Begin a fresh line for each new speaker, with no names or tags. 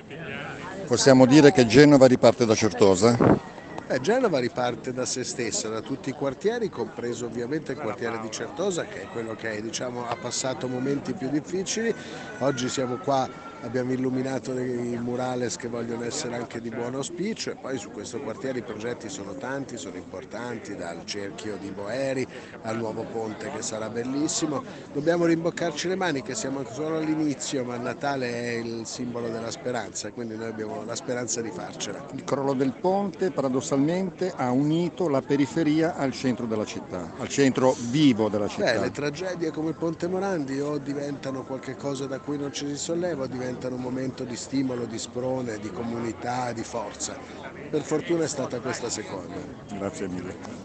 Possiamo dire che Genova riparte da Certosa?
Genova riparte da se stessa, da tutti i quartieri, compreso ovviamente il quartiere di Certosa, che è quello che diciamo, ha passato momenti più difficili. Oggi siamo qua, abbiamo illuminato dei murales che vogliono essere anche di buon auspicio e poi su questo quartiere i progetti sono tanti, sono importanti, dal cerchio di Boeri al nuovo ponte che sarà bellissimo. Dobbiamo rimboccarci le maniche, siamo solo all'inizio, ma Natale è il simbolo della speranza, quindi noi abbiamo la speranza di farcela.
Il crollo del ponte paradossalmente ha unito la periferia al centro della città, al centro vivo della
Le
città.
tragedie come il Ponte Morandi o diventano qualcosa da cui non ci si solleva o diventano un momento di stimolo, di sprone, di comunità, di forza. Per fortuna è stata questa seconda.
Grazie mille.